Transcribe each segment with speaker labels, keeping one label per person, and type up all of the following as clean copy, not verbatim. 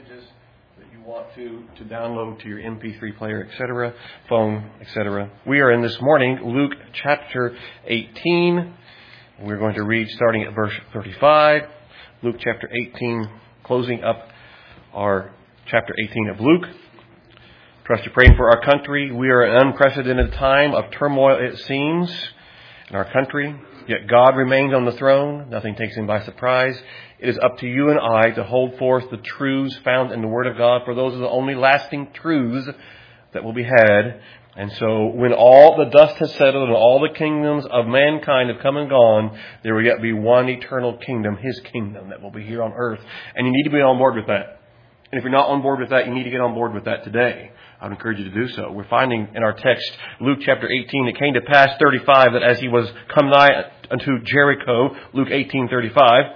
Speaker 1: messages that you want to download to your MP3 player, etc., phone, etc. We are in this morning Luke chapter 18. We're going to read starting at verse 35. Luke chapter 18, closing up our chapter 18 of Luke. Trust you're praying for our country. We are in an unprecedented time of turmoil, it seems, in our country. Yet God remains on the throne. Nothing takes him by surprise. It is up to you and I to hold forth the truths found in the Word of God, for those are the only lasting truths that will be had. And so when all the dust has settled and all the kingdoms of mankind have come and gone, there will yet be one eternal kingdom, His kingdom, that will be here on earth. And you need to be on board with that. And if you're not on board with that, you need to get on board with that today. I would encourage you to do so. We're finding in our text, Luke chapter 18, it came to pass 35 that as he was come nigh unto Jericho, Luke 18:35,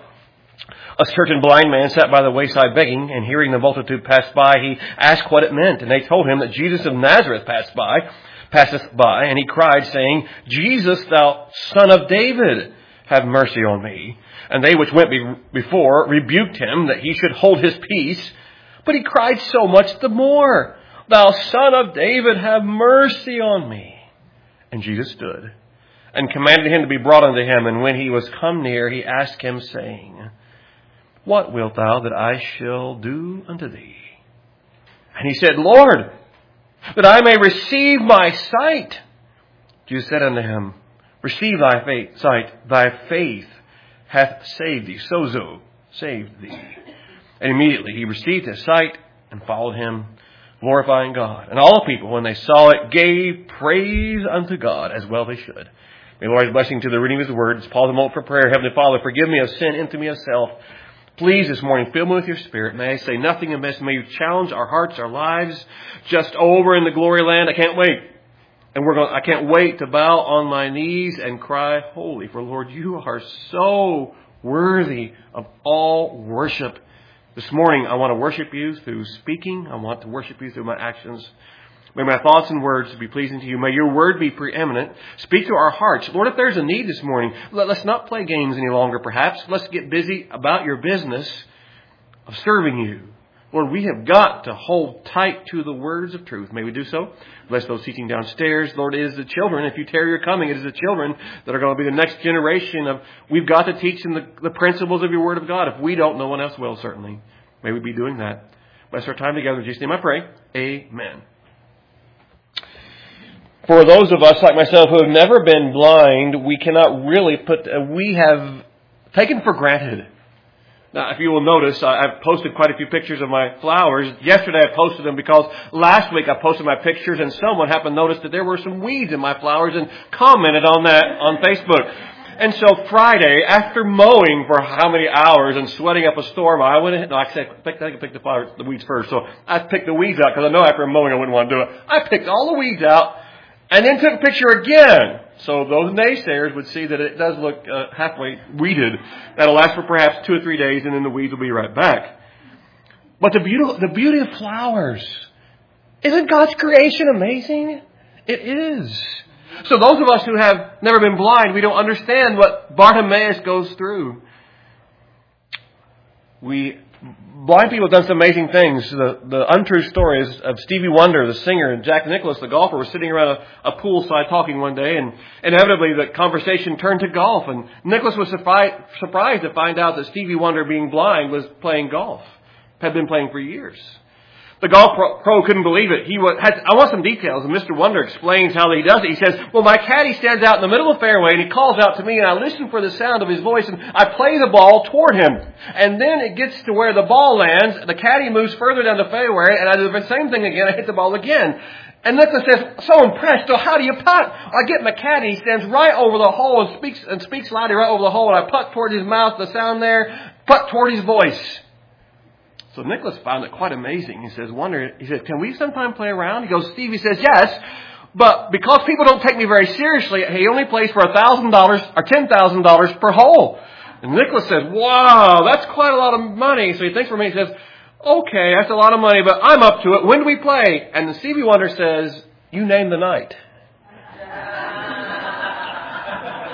Speaker 1: a certain blind man sat by the wayside begging, and hearing the multitude pass by, he asked what it meant. And they told him that Jesus of Nazareth passeth by, and he cried, saying, Jesus, thou son of David, have mercy on me. And they which went before rebuked him that he should hold his peace. But he cried so much the more, Thou son of David, have mercy on me. And Jesus stood and commanded him to be brought unto him. And when he was come near, he asked him, saying, What wilt thou that I shall do unto thee? And he said, Lord, that I may receive my sight. Jesus said unto him, Receive thy sight, thy faith hath saved thee. Sozo, saved thee. And immediately he received his sight and followed him, glorifying God. And all the people, when they saw it, gave praise unto God, as well they should. May the Lord's blessing to the reading of His word. Let's pause a moment for prayer. Heavenly Father, forgive me of sin, empty me of self. Please this morning, fill me with your Spirit. May I say nothing amiss. May you challenge our hearts, our lives, just over in the glory land. I can't wait. And I can't wait to bow on my knees and cry, Holy, for Lord, you are so worthy of all worship. This morning, I want to worship you through speaking. I want to worship you through my actions. May my thoughts and words be pleasing to you. May your word be preeminent. Speak to our hearts. Lord, if there's a need this morning, let's not play games any longer, perhaps. Let's get busy about your business of serving you. Lord, we have got to hold tight to the words of truth. May we do so. Bless those teaching downstairs. Lord, it is the children. If you tarry your coming, it is the children that are going to be the next generation of, we've got to teach them the principles of your word of God. If we don't, no one else will, certainly. May we be doing that. Bless our time together. In Jesus' name I pray. Amen. For those of us like myself who have never been blind, we cannot really we have taken for granted. Now, if you will notice, I've posted quite a few pictures of my flowers. Yesterday I posted them because last week I posted my pictures and someone happened to notice that there were some weeds in my flowers and commented on that on Facebook. And so Friday, after mowing for how many hours and sweating up a storm, I went ahead. No, I said, I can pick the weeds first. So I picked the weeds out because I know after mowing I wouldn't want to do it. I picked all the weeds out and then took a picture again. So those naysayers would see that it does look halfway weeded. That'll last for perhaps 2 or 3 days, and then the weeds will be right back. But the beauty of flowers. Isn't God's creation amazing? It is. So those of us who have never been blind, we don't understand what Bartimaeus goes through. Blind people have done some amazing things. The untrue story is of Stevie Wonder, the singer, and Jack Nicklaus, the golfer, were sitting around a poolside talking one day, and inevitably the conversation turned to golf. And Nicklaus was surprised to find out that Stevie Wonder, being blind, was playing golf. Had been playing for years. The golf pro couldn't believe it. I want some details. And Mr. Wonder explains how he does it. He says, well, my caddy stands out in the middle of the fairway and he calls out to me and I listen for the sound of his voice and I play the ball toward him. And then it gets to where the ball lands. The caddy moves further down the fairway and I do the same thing again. I hit the ball again. And Nicholas says, so impressed. So how do you putt? I get my caddy. He stands right over the hole and speaks loudly right over the hole. And I putt toward his mouth, the sound there, putt toward his voice. So Nicholas found it quite amazing. He says, can we sometime play around? He goes, Steve, he says, yes, but because people don't take me very seriously, he only plays for $1,000 or $10,000 per hole. And Nicholas says, wow, that's quite a lot of money. So he thinks for me, he says, okay, that's a lot of money, but I'm up to it. When do we play? And the Stevie Wonder says, you name the night.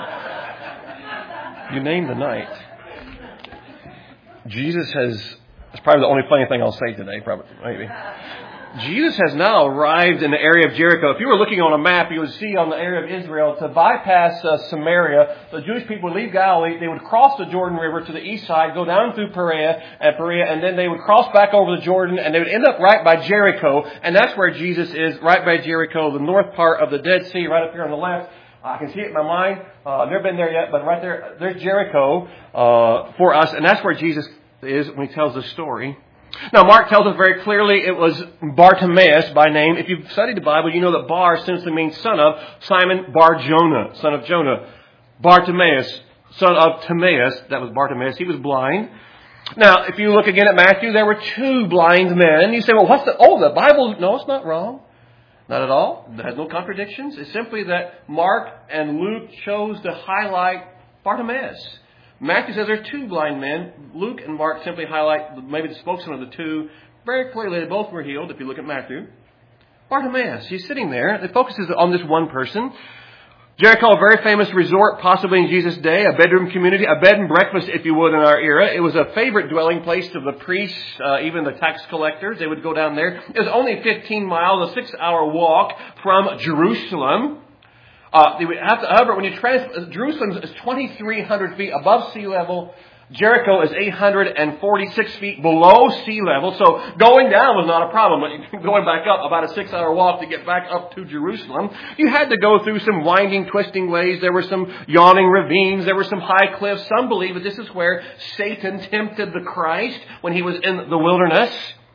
Speaker 1: You name the night. Jesus has That's probably the only funny thing I'll say today, probably, maybe. Jesus has now arrived in the area of Jericho. If you were looking on a map, you would see on the area of Israel, to bypass Samaria, the Jewish people would leave Galilee, they would cross the Jordan River to the east side, go down through Perea, and then they would cross back over the Jordan, and they would end up right by Jericho, and that's where Jesus is, right by Jericho, the north part of the Dead Sea, right up here on the left. I can see it in my mind. I've never been there yet, but right there's Jericho for us, and that's where Jesus is when he tells this story. Now, Mark tells us very clearly it was Bartimaeus by name. If you've studied the Bible, you know that Bar simply means son of. Simon Bar-Jonah, son of Jonah. Bartimaeus, son of Timaeus, that was Bartimaeus. He was blind. Now, if you look again at Matthew, there were 2 blind men. You say, well, the Bible, no, it's not wrong. Not at all. It has no contradictions. It's simply that Mark and Luke chose to highlight Bartimaeus. Matthew says there are 2 blind men. Luke and Mark simply highlight maybe the spokesman of the 2. Very clearly, they both were healed, if you look at Matthew. Bartimaeus, he's sitting there. It focuses on this one person. Jericho, a very famous resort, possibly in Jesus' day, a bedroom community, a bed and breakfast, if you would, in our era. It was a favorite dwelling place of the priests, even the tax collectors. They would go down there. It was only 15 miles, a 6-hour walk from Jerusalem. However, when you Jerusalem is 2,300 feet above sea level. Jericho is 846 feet below sea level. So going down was not a problem. But going back up, about a 6-hour walk to get back up to Jerusalem, you had to go through some winding, twisting ways. There were some yawning ravines. There were some high cliffs. Some believe that this is where Satan tempted the Christ when he was in the wilderness.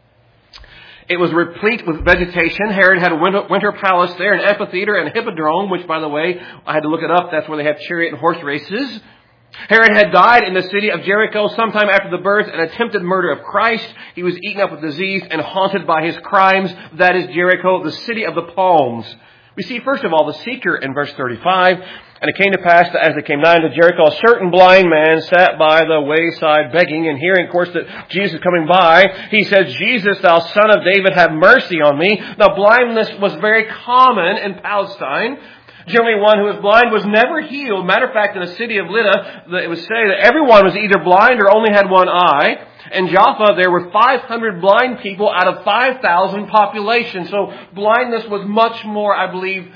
Speaker 1: It was replete with vegetation. Herod had a winter palace there, an amphitheater, and a hippodrome, which, by the way, I had to look it up. That's where they have chariot and horse races. Herod had died in the city of Jericho sometime after the birth and attempted murder of Christ. He was eaten up with disease and haunted by his crimes. That is Jericho, the city of the palms. We see, first of all, the seeker in verse 35. And it came to pass that as they came nigh to Jericho, a certain blind man sat by the wayside begging, and hearing, of course, that Jesus is coming by, he says, Jesus, thou son of David, have mercy on me. Now, blindness was very common in Palestine. Generally, one who was blind was never healed. Matter of fact, in the city of Lydda, it was said that everyone was either blind or only had one eye. In Jaffa, there were 500 blind people out of 5,000 population. So blindness was much more, I believe,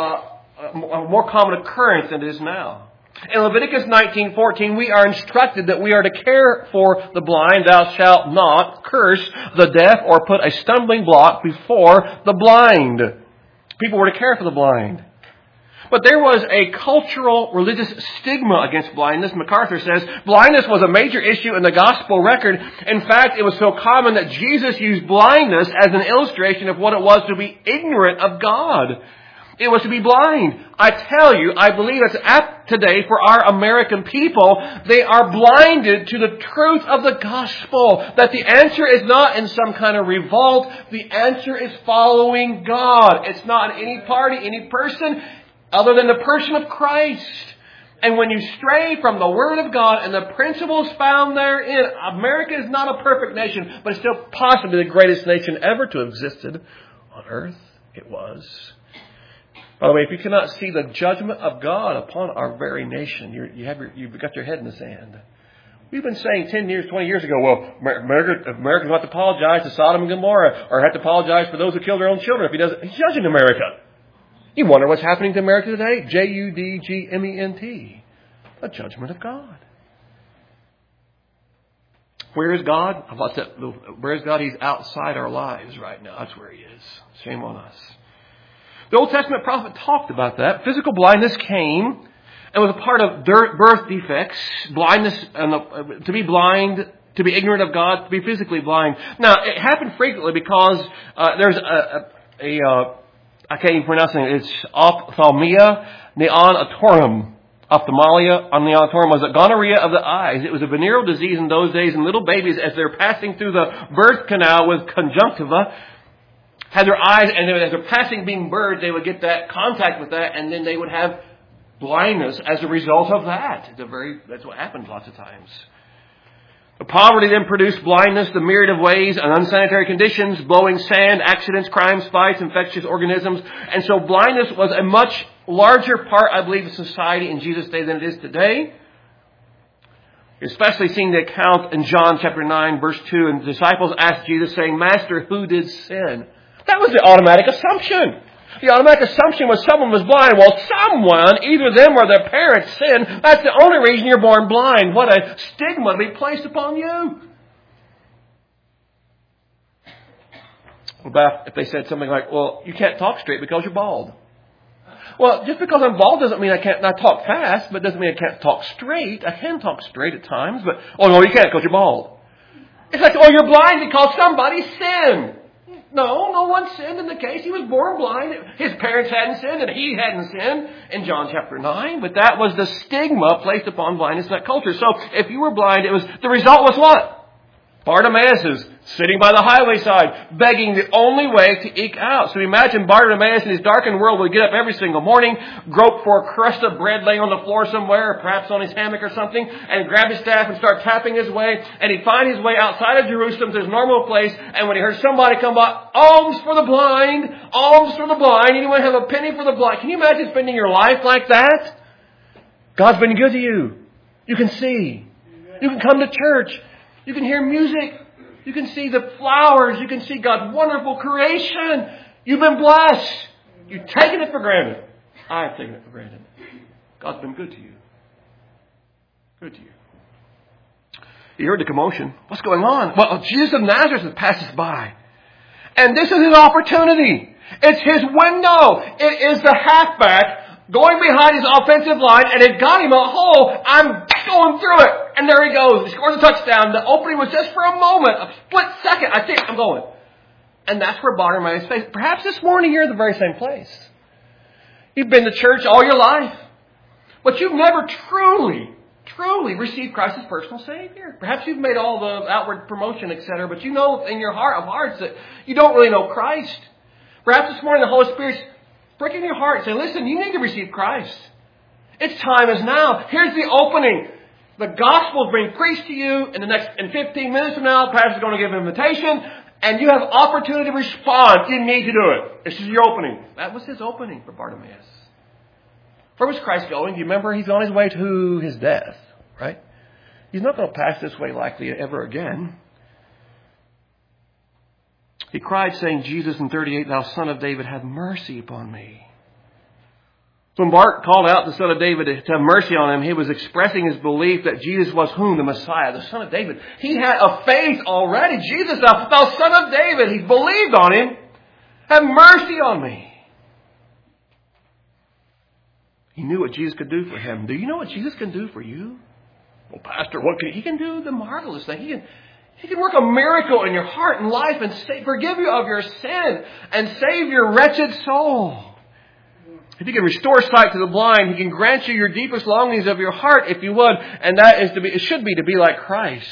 Speaker 1: a more common occurrence than it is now. In Leviticus 19:14, we are instructed that we are to care for the blind. Thou shalt not curse the deaf or put a stumbling block before the blind. People were to care for the blind. But there was a cultural, religious stigma against blindness. MacArthur says blindness was a major issue in the gospel record. In fact, it was so common that Jesus used blindness as an illustration of what it was to be ignorant of God. It was to be blind. I tell you, I believe that's apt today for our American people. They are blinded to the truth of the gospel. That the answer is not in some kind of revolt. The answer is following God. It's not in any party, any person, other than the person of Christ. And when you stray from the Word of God and the principles found therein, America is not a perfect nation, but it's still possibly the greatest nation ever to have existed on earth. It was. By the way, if you cannot see the judgment of God upon our very nation, you've got your head in the sand. We've been saying 10 years, 20 years ago, well, Americans have to apologize to Sodom and Gomorrah, or have to apologize for those who killed their own children if he doesn't. He's judging America. You wonder what's happening to America today? Judgment. A judgment of God. Where is God? Where is God? He's outside our lives right now. That's where He is. Shame on us. The Old Testament prophet talked about that. Physical blindness came and was a part of birth defects. Blindness, to be blind, to be ignorant of God, to be physically blind. Now, it happened frequently because there's I can't even pronounce it. It's ophthalmia neonatorum. Ophthalmia neonatorum was a gonorrhea of the eyes. It was a venereal disease in those days, and little babies, as they're passing through the birth canal with conjunctiva, had their eyes, and as they're passing being birds, they would get that contact with that, and then they would have blindness as a result of that. That's what happens lots of times. The poverty then produced blindness, the myriad of ways and unsanitary conditions, blowing sand, accidents, crimes, fights, infectious organisms. And so blindness was a much larger part, I believe, of society in Jesus' day than it is today. Especially seeing the account in John chapter 9, verse 2, and the disciples asked Jesus, saying, Master, who did sin? That was the automatic assumption. The automatic assumption was someone was blind. Well, someone, either them or their parents, sinned. That's the only reason you're born blind. What a stigma to be placed upon you. What about if they said something like, well, you can't talk straight because you're bald? Well, just because I'm bald doesn't mean I can't not talk fast, but doesn't mean I can't talk straight. I can talk straight at times, but, oh no, you can't because you're bald. It's like, oh, you're blind because somebody sinned. No one sinned in the case. He was born blind. His parents hadn't sinned and he hadn't sinned in John chapter 9. But that was the stigma placed upon blindness in that culture. So if you were blind, the result was what? Bartimaeus is sitting by the highway side, begging the only way to eke out. So imagine Bartimaeus in his darkened world would get up every single morning, grope for a crust of bread laying on the floor somewhere, or perhaps on his hammock or something, and grab his staff and start tapping his way. And he'd find his way outside of Jerusalem to his normal place. And when he heard somebody come by, alms for the blind, alms for the blind. Anyone have a penny for the blind? Can you imagine spending your life like that? God's been good to you. You can see. You can come to church. You can hear music. You can see the flowers. You can see God's wonderful creation. You've been blessed. You've taken it for granted. I've taken it for granted. God's been good to you. Good to you. You heard the commotion. What's going on? Well, Jesus of Nazareth passes by. And this is his opportunity. It's his window. It is the halfback going behind his offensive line, and it got him a hole. I'm going through it. And there he goes. He scores a touchdown. The opening was just for a moment, a split second. I think I'm going. And that's where Bartimaeus face. Perhaps this morning you're in the very same place. You've been to church all your life, but you've never truly received Christ as personal Savior. Perhaps you've made all the outward promotion, etc., but you know in your heart of hearts that you don't really know Christ. Perhaps this morning the Holy Spirit's pricking your heart and saying, listen, you need to receive Christ. Its time is now. Here's the opening. The gospel is being preached to you in 15 minutes from now. The pastor's going to give an invitation, and you have opportunity to respond. You need to do it. This is your opening. That was his opening for Bartimaeus. Where was Christ going? Do you remember? He's on his way to his death, right? He's not going to pass this way likely ever again. He cried, saying, Jesus in 38, Thou Son of David, have mercy upon me. So when Bart called out the Son of David to have mercy on him, he was expressing his belief that Jesus was whom? The Messiah, the Son of David. He had a faith already. Jesus, thou Son of David. He believed on him. Have mercy on me. He knew what Jesus could do for him. Do you know what Jesus can do for you? Well, Pastor, he can do the marvelous thing. He can work a miracle in your heart and life and forgive you of your sin and save your wretched soul. If He can restore sight to the blind, He can grant you your deepest longings of your heart, if you would. And that is it should be to be like Christ.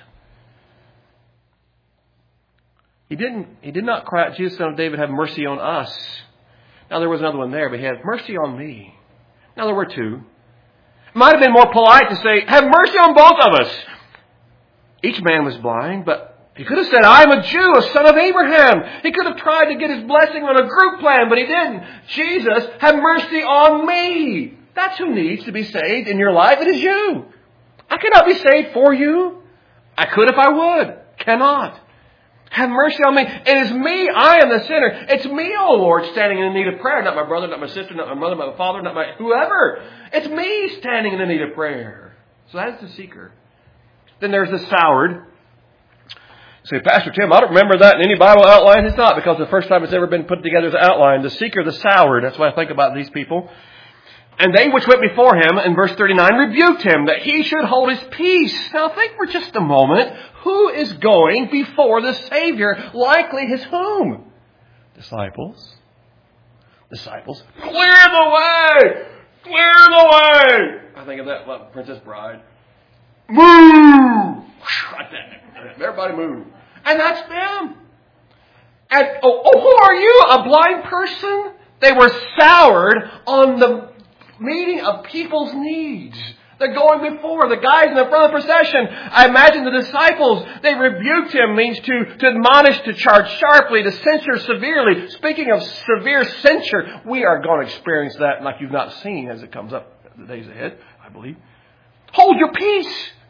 Speaker 1: He did not cry out, Jesus, Son of David, have mercy on us. Now there was another one there, but He had mercy on me. Now there were two. It might have been more polite to say, have mercy on both of us. Each man was blind, but He could have said, I am a Jew, a son of Abraham. He could have tried to get His blessing on a group plan, but He didn't. Jesus, have mercy on me. That's who needs to be saved in your life. It is you. I cannot be saved for you. I could if I would. Cannot. Have mercy on me. It is me. I am the sinner. It's me, O Lord, standing in the need of prayer. Not my brother, not my sister, not my mother, not my father, not my whoever. It's me standing in the need of prayer. So that's the seeker. Then there's the soured. Say, Pastor Tim, I don't remember that in any Bible outline. It's not, because the first time it's ever been put together as an outline. The seeker, the soured. That's what I think about these people. And they which went before him, in verse 39, rebuked him that he should hold his peace. Now think for just a moment. Who is going before the Savior? Likely his whom? Disciples. Disciples. Clear the way! Clear the way! I think of that Princess Bride. Move! Like that. Everybody move. And that's them. And who are you? A blind person? They were soured on the meeting of people's needs. They're going before. The guys in the front of the procession, I imagine the disciples, they rebuked him, means to admonish, to charge sharply, to censure severely. Speaking of severe censure, we are going to experience that like you've not seen as it comes up the days ahead, I believe. Hold your peace.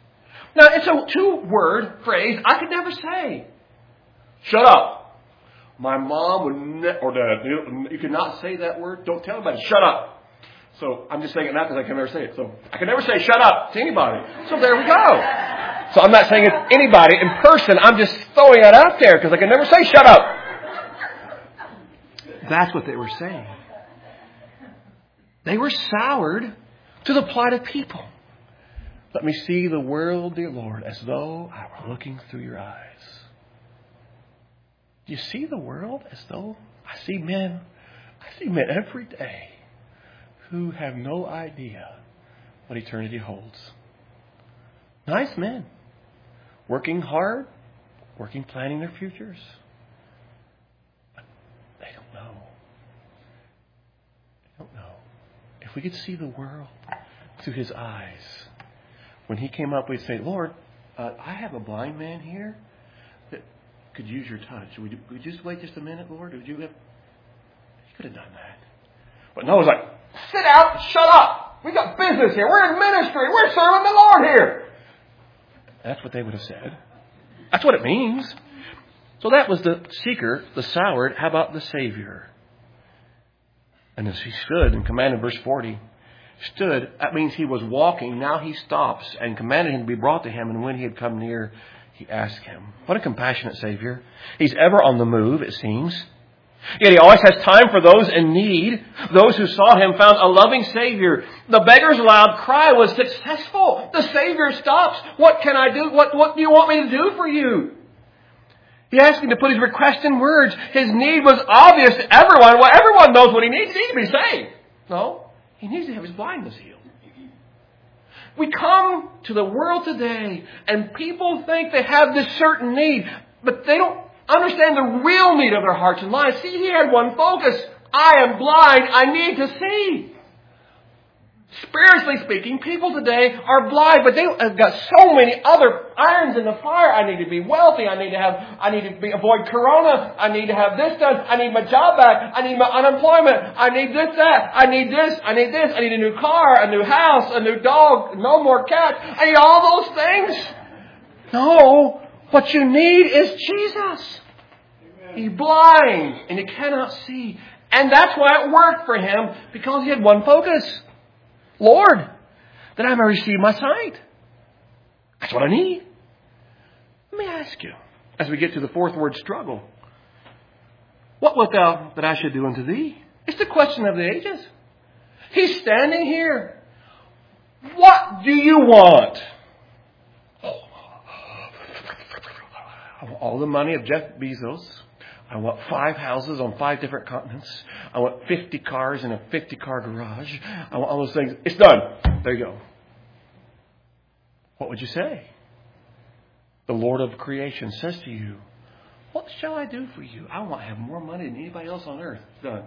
Speaker 1: Now, it's a two-word phrase I could never say. Shut up. My mom would or Dad, you cannot say that word. Don't tell anybody. Shut up. So I'm just saying it now because I can never say it. So I can never say shut up to anybody. So there we go. So I'm not saying it to anybody in person. I'm just throwing that out there because I can never say shut up. That's what they were saying. They were soured to the plight of people. Let me see the world, dear Lord, as though I were looking through your eyes. Do you see the world as though I see men every day who have no idea what eternity holds. Nice men, working hard, planning their futures. But they don't know. They don't know. If we could see the world through his eyes, when he came up, we'd say, Lord, I have a blind man here that could use your touch. Would you just wait just a minute, Lord? He could have done that. But Noah's like, sit out, shut up. We got business here. We're in ministry. We're serving the Lord here. That's what they would have said. That's what it means. So that was the seeker, the soured. How about the Savior? And as he stood and commanded, verse 40, stood, that means he was walking. Now he stops and commanded him to be brought to him. And when he had come near, he asked him. What a compassionate Savior. He's ever on the move, it seems. Yet he always has time for those in need. Those who saw him found a loving Savior. The beggar's loud cry was successful. The Savior stops. What can I do? What do you want me to do for you? He asked him to put his request in words. His need was obvious to everyone. Well, everyone knows what he needs. He needs to be saved. No, he needs to have his blindness healed. We come to the world today and people think they have this certain need, but they don't understand the real need of their hearts and lives. See, he had one focus. I am blind. I need to see. Spiritually speaking, people today are blind, but they've got so many other irons in the fire. I need to be wealthy. I need to avoid corona. I need to have this done. I need my job back. I need my unemployment. I need this, that. I need this. I need this. I need a new car, a new house, a new dog, no more cats. I need all those things. No, what you need is Jesus. He's blind and he cannot see. And that's why it worked for him, because he had one focus. Lord, that I may receive my sight. That's what I need. Let me ask you, as we get to the fourth word, struggle. What wilt thou that I should do unto thee? It's the question of the ages. He's standing here. What do you want? I want all the money of Jeff Bezos. I want 5 houses on 5 different continents. I want 50 cars in a 50-car garage. I want all those things. It's done. There you go. What would you say? The Lord of creation says to you, what shall I do for you? I want to have more money than anybody else on earth. Done.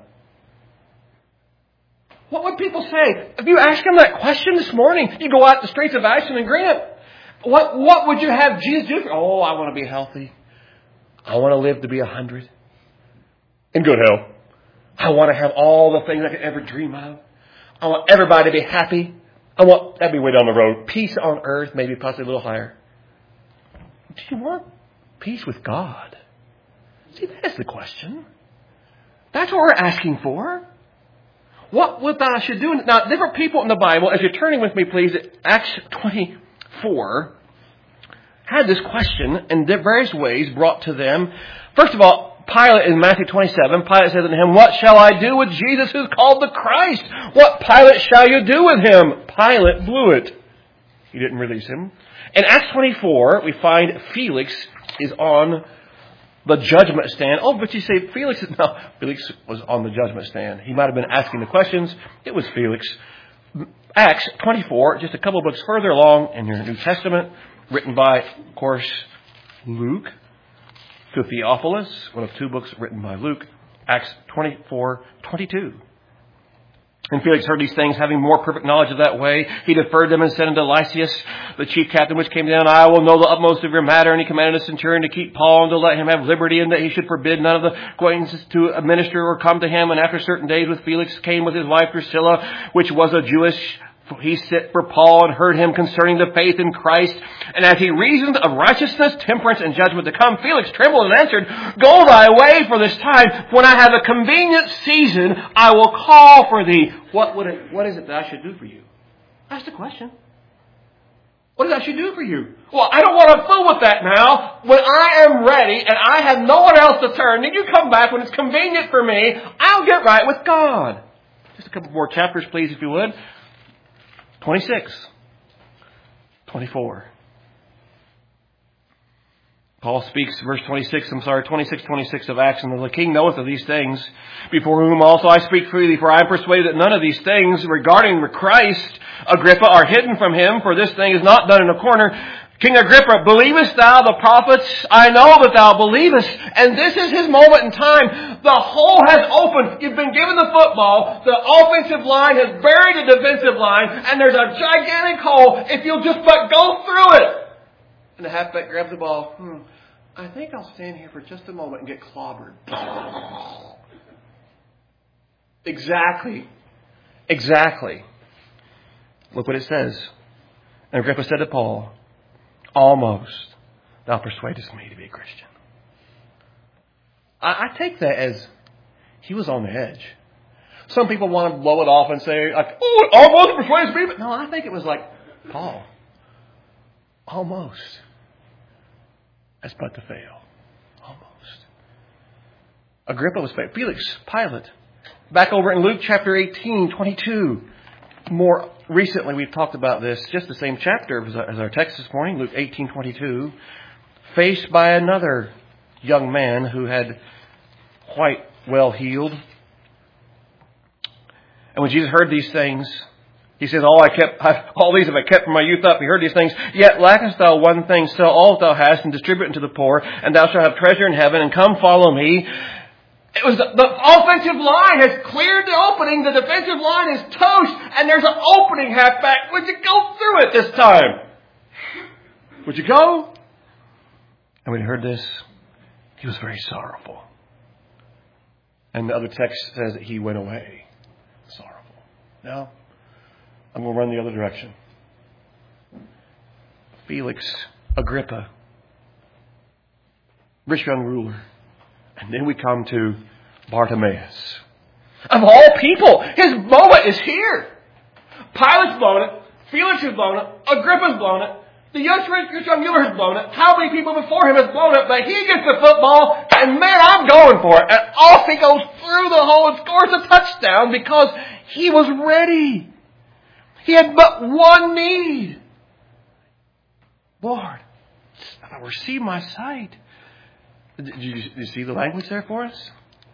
Speaker 1: What would people say? If you ask them that question this morning, you go out the streets of Ashland and Greenup. What would you have Jesus do? Oh, I want to be healthy. I want to live to be 100 in good health. I want to have all the things I could ever dream of. I want everybody to be happy. That'd be way down the road. Peace on earth, maybe possibly a little higher. Do you want peace with God? See, that's the question. That's what we're asking for. What would thou should do? Now, different people in the Bible, as you're turning with me, please, at Acts 24, had this question in various ways brought to them. First of all, Pilate in Matthew 27, Pilate said unto him, what shall I do with Jesus who's called the Christ? What, Pilate, shall you do with him? Pilate blew it. He didn't release him. In Acts 24, we find Felix is on the judgment stand. Oh, but you say Felix was on the judgment stand. He might have been asking the questions. It was Felix. Acts 24, just a couple of books further along in your New Testament, written by, of course, Luke, to Theophilus, one of 2 books written by Luke, Acts 24:22. And Felix heard these things, having more perfect knowledge of that way. He deferred them and said unto Lysias, the chief captain which came down, I will know the utmost of your matter. And he commanded a centurion to keep Paul and to let him have liberty, and that he should forbid none of the acquaintances to minister or come to him. And after certain days with Felix came with his wife Drusilla, which was a Jewish For he sent for Paul and heard him concerning the faith in Christ. And as he reasoned of righteousness, temperance, and judgment to come, Felix trembled and answered, Go thy way for this time. When I have a convenient season, I will call for thee. What is it that I should do for you? That's the question. What does that should do for you? Well, I don't want to fool with that now. When I am ready and I have no one else to turn, then you come back when it's convenient for me. I'll get right with God. Just a couple more chapters, please, if you would. 26. 24. Paul speaks, verse 26 of Acts, and the king knoweth of these things, before whom also I speak freely, for I am persuaded that none of these things regarding Christ, Agrippa, are hidden from him, for this thing is not done in a corner. King Agrippa, believest thou the prophets? I know that thou believest. And this is his moment in time. The hole has opened. You've been given the football. The offensive line has buried the defensive line. And there's a gigantic hole if you'll just but go through it. And the halfback grabs the ball. I think I'll stand here for just a moment and get clobbered. Exactly. Look what it says. And Agrippa said to Paul, Almost thou persuadest me to be a Christian. I take that as he was on the edge. Some people want to blow it off and say, like, oh, it almost persuades me. But no, I think it was like, Paul, almost. That's but to fail. Almost. Agrippa was failed. Felix, Pilate. Back over in Luke chapter 18, 22. More recently, we've talked about this, just the same chapter as our text this morning, Luke 18:22, faced by another young man who had quite well healed. And when Jesus heard these things, he says, all these have I kept from my youth up. He heard these things. Yet lackest thou one thing, sell all that thou hast and distribute unto the poor, and thou shalt have treasure in heaven, and come follow me. It was the offensive line has cleared the opening. The defensive line is toast. And there's an opening halfback. Would you go through it this time? Would you go? And when he heard this, he was very sorrowful. And the other text says that he went away sorrowful. Now, I'm going to run the other direction. Felix, Agrippa, rich young ruler. And then we come to Bartimaeus. Of all people, his moment is here. Pilate's blown it. Felix has blown it. Agrippa's blown it. The young ruler has blown it. How many people before him has blown it? But he gets the football, and man, I'm going for it. And off he goes through the hole and scores a touchdown because he was ready. He had but one need. Lord, receive my sight. Do you see the language there for us?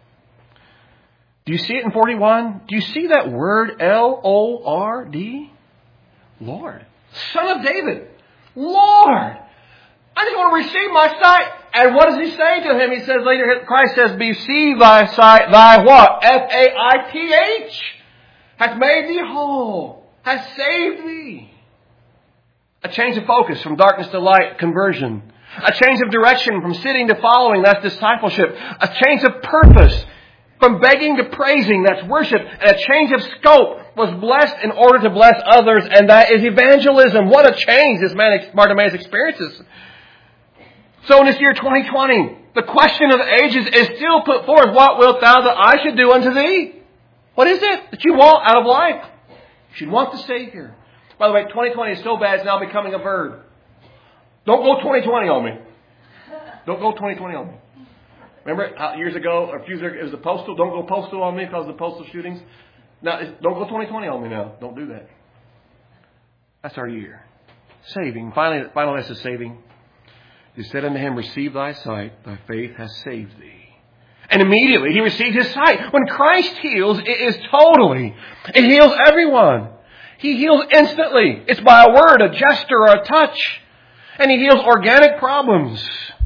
Speaker 1: Do you see it in 41? Do you see that word L-O-R-D? Lord. Son of David. Lord. I just want to receive my sight. And what does he say to him? He says later, Christ says, receive thy sight, thy what? F-A-I-T-H. Hath made thee whole. Hath saved thee. A change of focus from darkness to light, conversion. A change of direction from sitting to following, that's discipleship. A change of purpose from begging to praising, that's worship. And a change of scope was blessed in order to bless others, and that is evangelism. What a change this man Bartimaeus experiences. So in this year 2020, the question of the ages is still put forth. What wilt thou that I should do unto thee? What is it that you want out of life? You should want the Savior. By the way, 2020 is so bad it's now becoming a verb. Don't go 2020 on me. Don't go 2020 on me. Remember years ago, or a few years ago, it was the postal. Don't go postal on me because of the postal shootings. Now, don't go 2020 on me now. Don't do that. That's our year. Saving. Finally, this is saving. He said unto him, receive thy sight. Thy faith has saved thee. And immediately he received his sight. When Christ heals, it is totally. It heals everyone. He heals instantly. It's by a word, a gesture, or a touch. And he heals organic problems.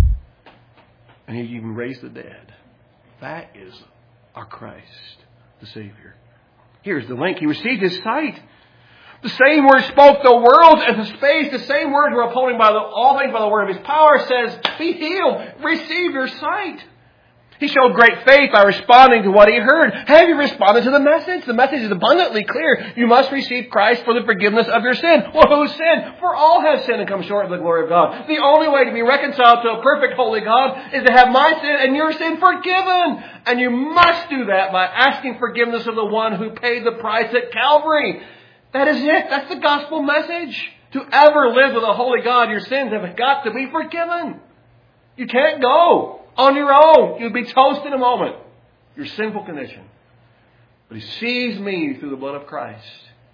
Speaker 1: And he even raised the dead. That is our Christ, the Savior. Here's the link. He received his sight. The same word spoke the worlds and the space. The same words were upholding by all things by the word of his power says, be healed. Receive your sight. He showed great faith by responding to what he heard. Have you responded to the message? The message is abundantly clear. You must receive Christ for the forgiveness of your sin. Well, who sinned? For all have sinned and come short of the glory of God. The only way to be reconciled to a perfect holy God is to have my sin and your sin forgiven. And you must do that by asking forgiveness of the one who paid the price at Calvary. That is it. That's the gospel message. To ever live with a holy God, your sins have got to be forgiven. You can't go on your own. You'll be toast in a moment. Your sinful condition. But He sees me through the blood of Christ.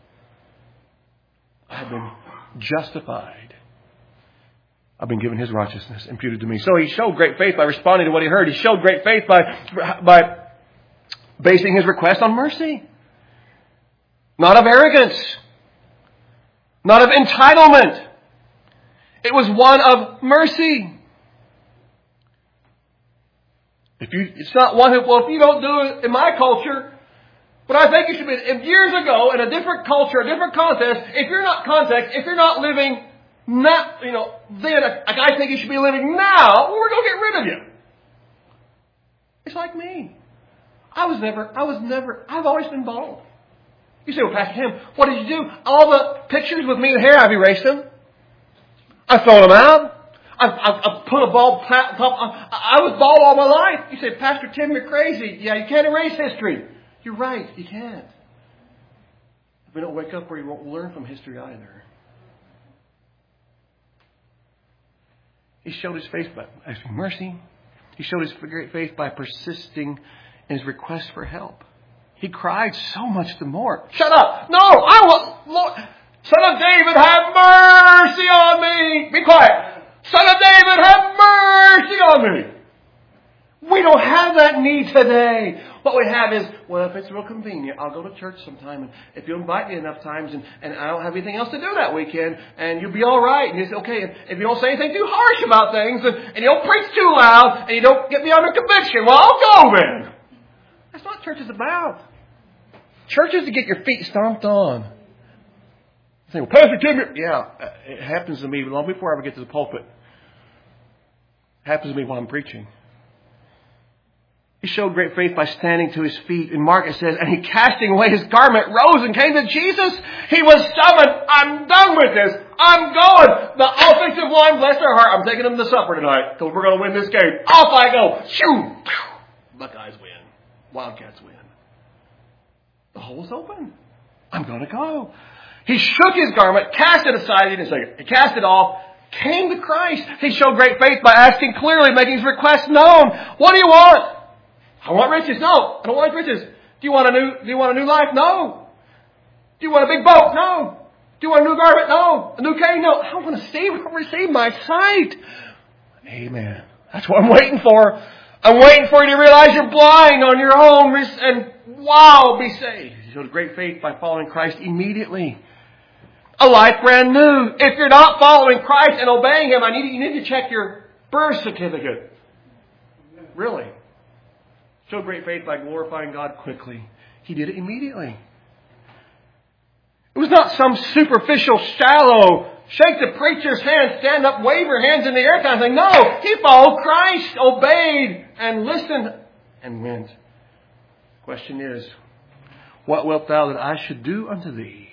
Speaker 1: I have been justified. I've been given His righteousness imputed to me. So He showed great faith by responding to what He heard. He showed great faith by basing His request on mercy. Not of arrogance. Not of entitlement. It was one of mercy. It's not one who, well, if you don't do it in my culture, but I think you should be. If years ago, in a different culture, a different context, if you're not living, then a guy thinks you should be living now, we're going to get rid of you. It's like me. I've always been bald. You say, well, Pastor Tim, what did you do? All the pictures with me and hair, I've erased them. I've thrown them out. I've put a bald top. I was bald all my life. You say, Pastor Tim, you're crazy. Yeah, you can't erase history. You're right. You can't. If we don't wake up, we won't learn from history either. He showed His faith by asking mercy. He showed His great faith by persisting in His request for help. He cried so much the more. Shut up! No! I want, Lord, Son of David, have mercy on me! Be quiet! Son of David, have mercy on me! We don't have that need today. What we have is, well, if it's real convenient, I'll go to church sometime, and if you invite me enough times, and I don't have anything else to do that weekend, and you'll be all right. And you say, okay, if you don't say anything too harsh about things, and you don't preach too loud, and you don't get me under conviction, well, I'll go then. That's what church is about. Church is to get your feet stomped on. You say, well, Pastor Tim, yeah, it happens to me long before I ever get to the pulpit. It happens to me while I'm preaching. He showed great faith by standing to His feet. In Mark it says, and He, casting away His garment, rose and came to Jesus. He was summoned. I'm done with this. I'm going. The offensive line, bless their heart. I'm taking them to supper tonight because we're going to win this game. Off I go. Shoo! Buckeyes win. Wildcats win. The hole's open. I'm going to go. He shook His garment, cast it aside. He didn't say it. He cast it off, came to Christ. He showed great faith by asking clearly, making His request known. What do you want? I want riches. No, I don't want riches. Do you want a new life? No. Do you want a big boat? No. Do you want a new garment? No. A new cane? No. I want to receive my sight. Amen. That's what I'm waiting for. I'm waiting for you to realize you're blind on your own and wow, be saved. He showed great faith by following Christ immediately. A life brand new. If you're not following Christ and obeying Him, you need to check your birth certificate. Really. Showed great faith by glorifying God quickly. He did it immediately. It was not some superficial, shallow, shake the preacher's hand, stand up, wave your hands in the air kind of thing. No, he followed Christ, obeyed, and listened, and went. Question is, what wilt thou that I should do unto thee?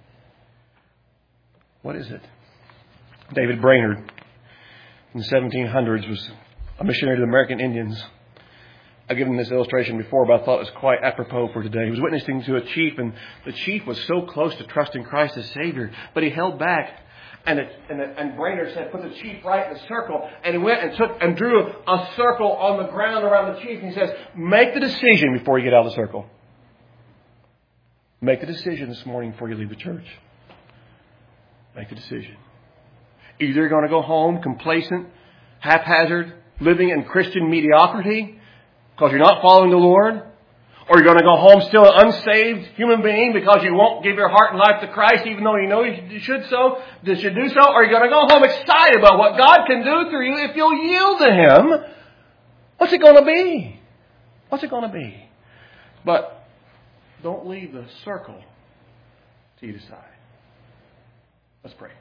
Speaker 1: What is it? David Brainerd in the 1700s was a missionary to the American Indians. I've given this illustration before, but I thought it was quite apropos for today. He was witnessing to a chief, and the chief was so close to trusting Christ as Savior, but he held back. And Brainerd said, put the chief right in the circle. And he went and drew a circle on the ground around the chief. And he says, make the decision before you get out of the circle. Make the decision this morning before you leave the church. Make the decision. Either you're going to go home complacent, haphazard, living in Christian mediocrity because you're not following the Lord, or you're going to go home still an unsaved human being because you won't give your heart and life to Christ even though you know you should do so, or you're going to go home excited about what God can do through you if you'll yield to Him. What's it going to be? What's it going to be? But don't leave the circle till you decide. Let's pray.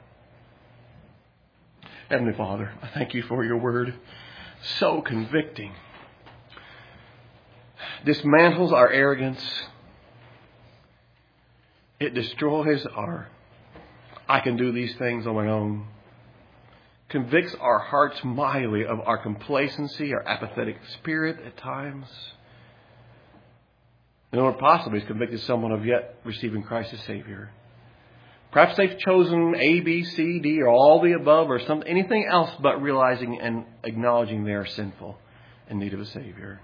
Speaker 1: Heavenly Father, I thank You for Your word. So convicting. dismantles our arrogance. It destroys our I can do these things on my own. Convicts our hearts mightily of our complacency, our apathetic spirit at times. And or possibly has convicted someone of yet receiving Christ as Savior. Perhaps they've chosen A, B, C, D, or all the above, or anything else but realizing and acknowledging they are sinful in need of a Savior.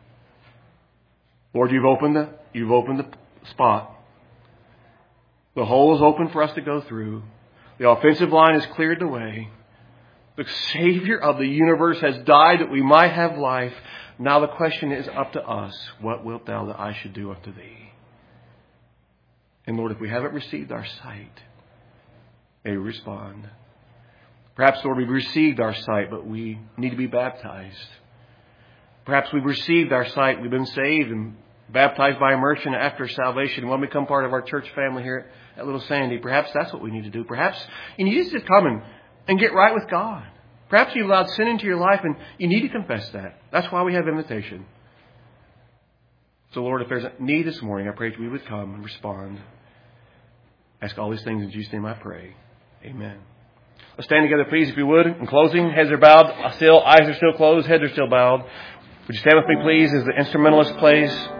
Speaker 1: Lord, you've opened the spot. The hole is open for us to go through. The offensive line has cleared the way. The Savior of the universe has died that we might have life. Now the question is up to us. What wilt thou that I should do unto thee? And Lord, if we haven't received our sight, may we respond. Perhaps, Lord, we've received our sight, but we need to be baptized. Perhaps we've received our sight, we've been saved and baptized by immersion after salvation. When we become part of our church family here at Little Sandy, perhaps that's what we need to do. Perhaps you need to just come and get right with God. Perhaps you've allowed sin into your life and you need to confess that. That's why we have invitation. So, Lord, if there's a need this morning, I pray that we would come and respond. Ask all these things in Jesus' name I pray. Amen. Let's stand together, please, if you would. In closing, heads are bowed, eyes are still closed, heads are still bowed. Would you stand with me, please, as the instrumentalist plays?